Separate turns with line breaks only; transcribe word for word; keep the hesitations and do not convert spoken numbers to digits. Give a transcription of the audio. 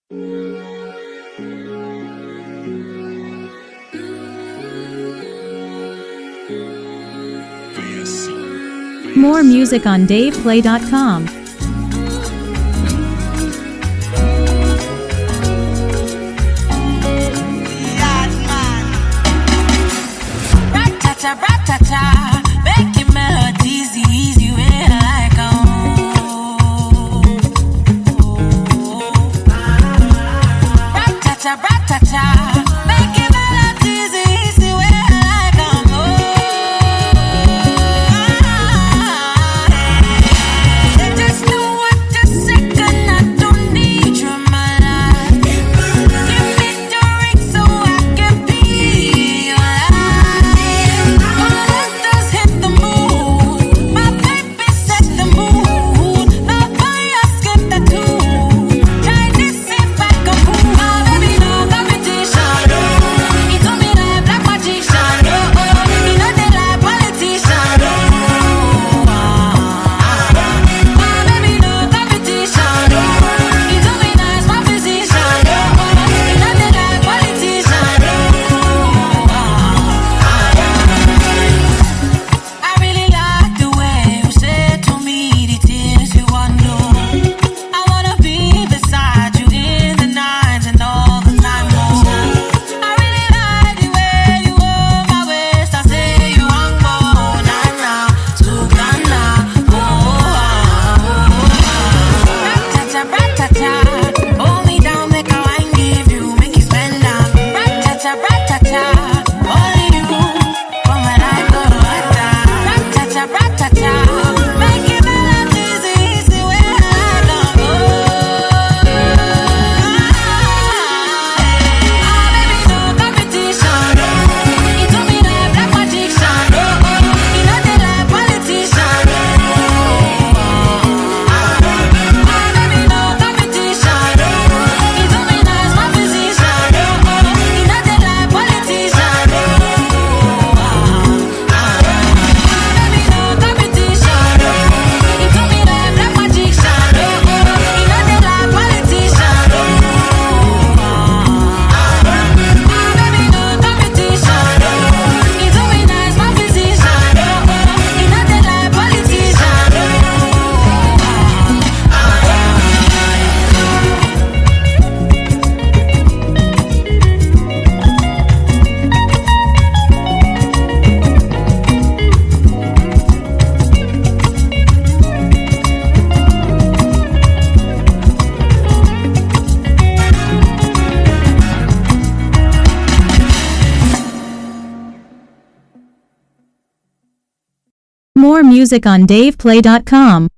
More music on dave play dot com.
Rat-ta-ta, making melodies the easy way I like 'em. Rat-ta-ta, rat-ta-ta, making melodies the easy way I like 'em. They just know what to say, and I don't need your mind. Give me the ring so I can be your life. All us hit the mood, my baby set the mood. Love fire, skip the tune. Try this if I can prove. My baby no competition. He told me that black magician. He know they like politician. My baby no competition. He told me that it's my physician. He know they like politician. I really like the way you say to me the things you want to know. I wanna be beside you in the night and all the time more. I really like the way you hold my waist. I say you want more, nah nah, to Ghana, oh. Rat-ta-ta, rat-ta-ta, hold me down, make a wine give you, make you spend down. Rat-ta-ta, rat-ta-ta, only you for my life go rat-ta. Rat-ta-ta, rat-ta-ta, making melodies the easy way I like 'em. Oh, baby no competition. He told me that black magician. He know they like politician. My baby no competition. He told me that it's my physician. He know they like politician. My baby no competition. He told me that black magician. He know they like politician. My baby no competition. He told me that it's my physician. He know they like politician.
More music on dave play dot com.